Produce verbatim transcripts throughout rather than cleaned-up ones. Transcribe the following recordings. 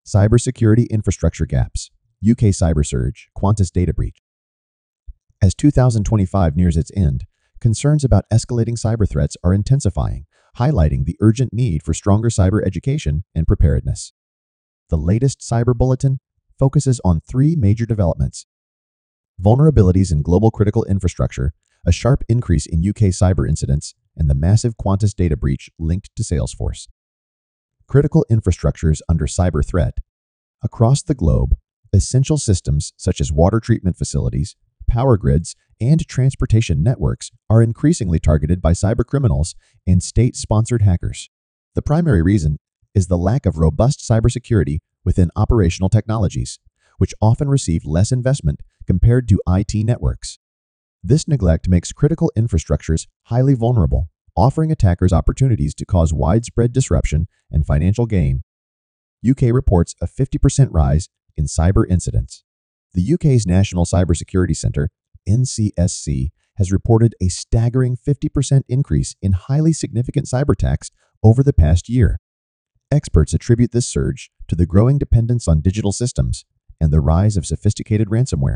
Cybersecurity infrastructure gaps, U K cyber surge, Qantas data breach. As two thousand twenty-five nears its end, concerns about escalating cyber threats are intensifying, highlighting the urgent need for stronger cyber education and preparedness. The latest Cyber Bulletin focuses on three major developments: vulnerabilities in global critical infrastructure, a sharp increase in U K cyber incidents, and the massive Qantas data breach linked to Salesforce. Critical infrastructures under cyber threat. Across the globe, essential systems such as water treatment facilities, power grids, and transportation networks are increasingly targeted by cybercriminals and state-sponsored hackers. The primary reason is the lack of robust cybersecurity within operational technologies, which often receive less investment compared to I T networks. This neglect makes critical infrastructures highly vulnerable, offering attackers opportunities to cause widespread disruption and financial gain. U K reports a fifty percent rise in cyber incidents. The U K's National Cybersecurity Centre, N C S C, has reported a staggering fifty percent increase in highly significant cyber attacks over the past year. Experts attribute this surge to the growing dependence on digital systems and the rise of sophisticated ransomware.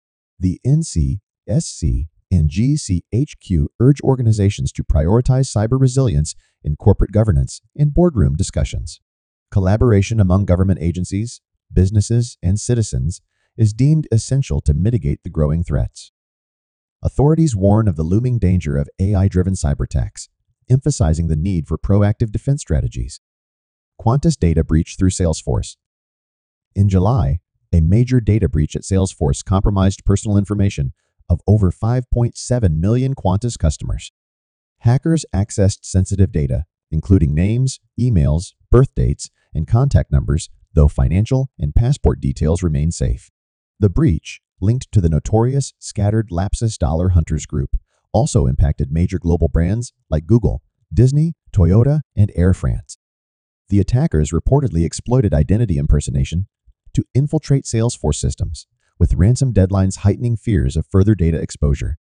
The N C S C and G C H Q urge organizations to prioritize cyber resilience in corporate governance and boardroom discussions. Collaboration among government agencies, businesses, and citizens is deemed essential to mitigate the growing threats. Authorities warn of the looming danger of A I-driven cyberattacks, emphasizing the need for proactive defense strategies. Qantas data breach through Salesforce. In July, a major data breach at Salesforce compromised personal information of over five point seven million Qantas customers. Hackers accessed sensitive data, including names, emails, birth dates, and contact numbers, though financial and passport details remain safe. The breach, linked to the notorious Scattered Lapsus Dollar Hunters Group, also impacted major global brands like Google, Disney, Toyota, and Air France. The attackers reportedly exploited identity impersonation to infiltrate Salesforce systems, with ransom deadlines heightening fears of further data exposure.